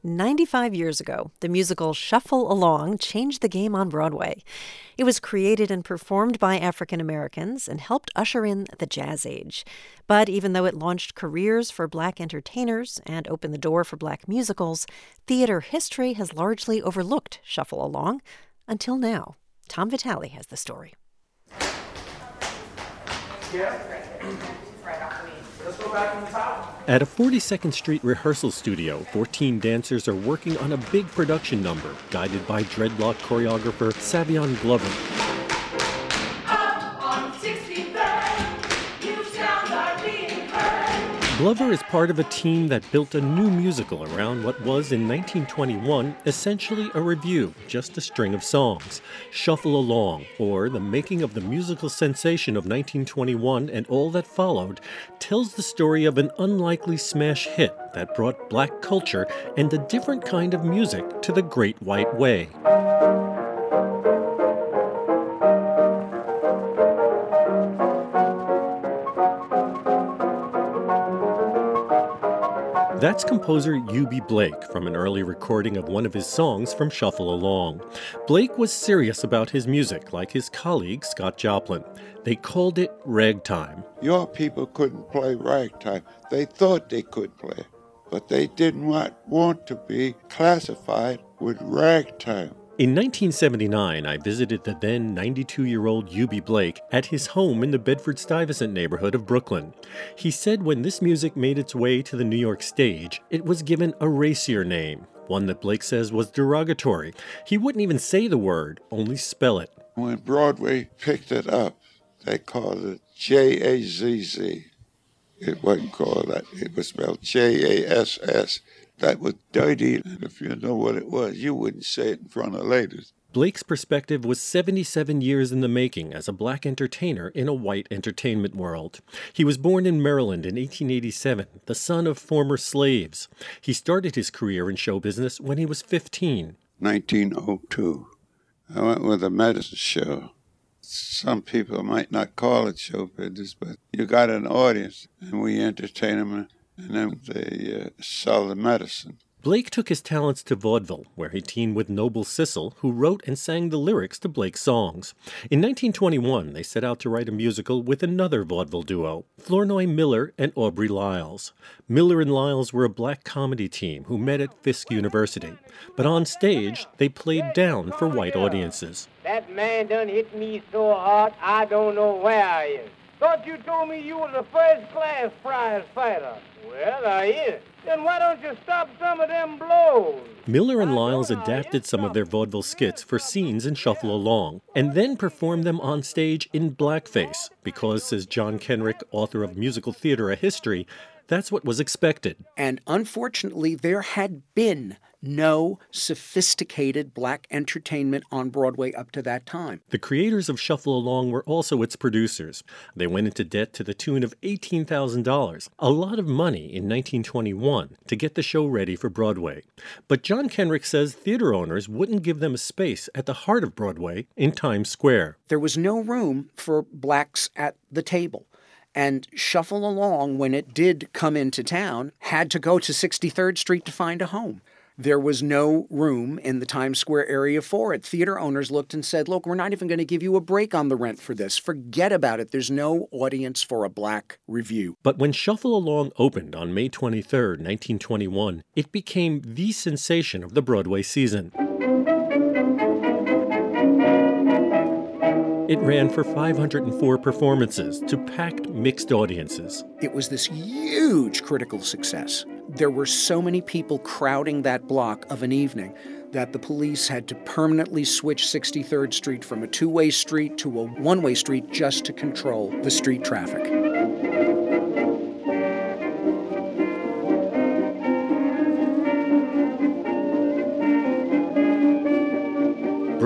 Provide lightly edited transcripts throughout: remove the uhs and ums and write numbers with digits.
95 years ago, the musical Shuffle Along changed the game on Broadway. It was created and performed by African Americans and helped usher in the Jazz Age. But even though it launched careers for Black entertainers and opened the door for Black musicals, theater history has largely overlooked Shuffle Along until now. Tom Vitale has the story. Let's go back on the top. At a 42nd Street rehearsal studio, 14 dancers are working on a big production number, guided by dreadlock choreographer Savion Glover. Up on 63rd, you sounds are being heard. Glover is part of a team that built a new musical around what was, in 1921, essentially a revue, just a string of songs. Shuffle Along, or The Making of the Musical Sensation of 1921 and All That Followed, tells the story of an unlikely smash hit that brought Black culture and a different kind of music to the Great White Way. That's composer Eubie Blake from an early recording of one of his songs from Shuffle Along. Blake was serious about his music, like his colleague Scott Joplin. They called it ragtime. Your people couldn't play ragtime. They thought they could play, but they did not want to be classified with ragtime. In 1979, I visited the then 92-year-old Eubie Blake at his home in the Bedford-Stuyvesant neighborhood of Brooklyn. He said when this music made its way to the New York stage, it was given a racier name, one that Blake says was derogatory. He wouldn't even say the word, only spell it. When Broadway picked it up, they called it J-A-Z-Z. It wasn't called that. It was spelled J-A-S-S. That was dirty, and if you know what it was, you wouldn't say it in front of ladies. Blake's perspective was 77 years in the making as a Black entertainer in a white entertainment world. He was born in Maryland in 1887, the son of former slaves. He started his career in show business when he was 15. 1902. I went with a medicine show. Some people might not call it show business, but you got an audience, and we entertain them, and then they sell the medicine. Blake took his talents to vaudeville, where he teamed with Noble Sissle, who wrote and sang the lyrics to Blake's songs. In 1921, they set out to write a musical with another vaudeville duo, Flournoy Miller and Aubrey Lyles. Miller and Lyles were a Black comedy team who met at Fisk University. But on stage, they played down for white audiences. That man done hit me so hard, I don't know where I am. Thought you told me you was a first-class prize fighter. Well, I is. Then why don't you stop some of them blows? Miller and Lyles adapted some of their vaudeville skits for scenes in Shuffle Along, and then performed them on stage in blackface, because, says John Kenrick, author of Musical Theater: A History, that's what was expected. And unfortunately, there had been no sophisticated Black entertainment on Broadway up to that time. The creators of Shuffle Along were also its producers. They went into debt to the tune of $18,000, a lot of money in 1921, to get the show ready for Broadway. But John Kenrick says theater owners wouldn't give them a space at the heart of Broadway in Times Square. There was no room for Blacks at the table. And Shuffle Along, when it did come into town, had to go to 63rd Street to find a home. There was no room in the Times Square area for it. Theater owners looked and said, look, we're not even going to give you a break on the rent for this. Forget about it. There's no audience for a Black revue. But when Shuffle Along opened on May 23, 1921, it became the sensation of the Broadway season. It ran for 504 performances to packed mixed audiences. It was this huge critical success. There were so many people crowding that block of an evening that the police had to permanently switch 63rd Street from a two-way street to a one-way street just to control the street traffic.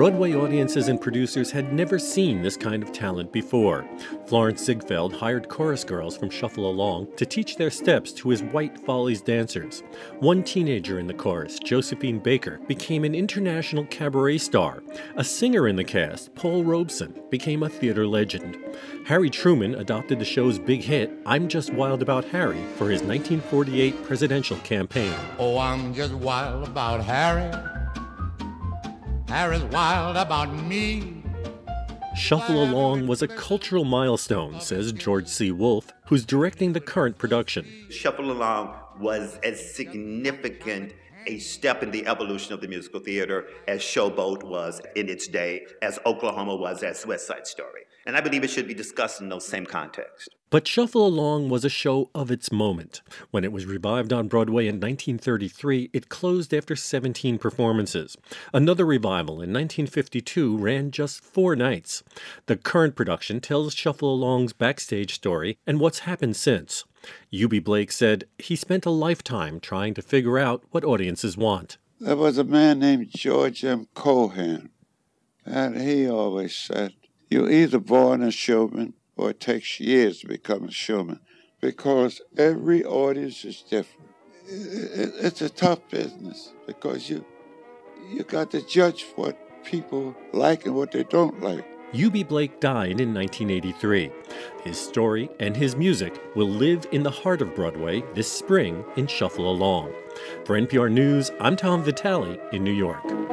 Broadway audiences and producers had never seen this kind of talent before. Florence Ziegfeld hired chorus girls from Shuffle Along to teach their steps to his White Follies dancers. One teenager in the chorus, Josephine Baker, became an international cabaret star. A singer in the cast, Paul Robeson, became a theater legend. Harry Truman adopted the show's big hit, I'm Just Wild About Harry, for his 1948 presidential campaign. Oh, I'm just wild about Harry. Harry's wild about me. Shuffle Along was a cultural milestone, says George C. Wolfe, who's directing the current production. Shuffle Along was as significant a step in the evolution of the musical theater as Showboat was in its day, as Oklahoma was as West Side Story. And I believe it should be discussed in those same contexts. But Shuffle Along was a show of its moment. When it was revived on Broadway in 1933, it closed after 17 performances. Another revival in 1952 ran just 4 nights. The current production tells Shuffle Along's backstage story and what's happened since. Eubie Blake said he spent a lifetime trying to figure out what audiences want. There was a man named George M. Cohan, and he always said, you're either born a showman or it takes years to become a showman, because every audience is different. It's a tough business because you got to judge what people like and what they don't like. Eubie Blake died in 1983. His story and his music will live in the heart of Broadway this spring in Shuffle Along. For NPR News, I'm Tom Vitale in New York.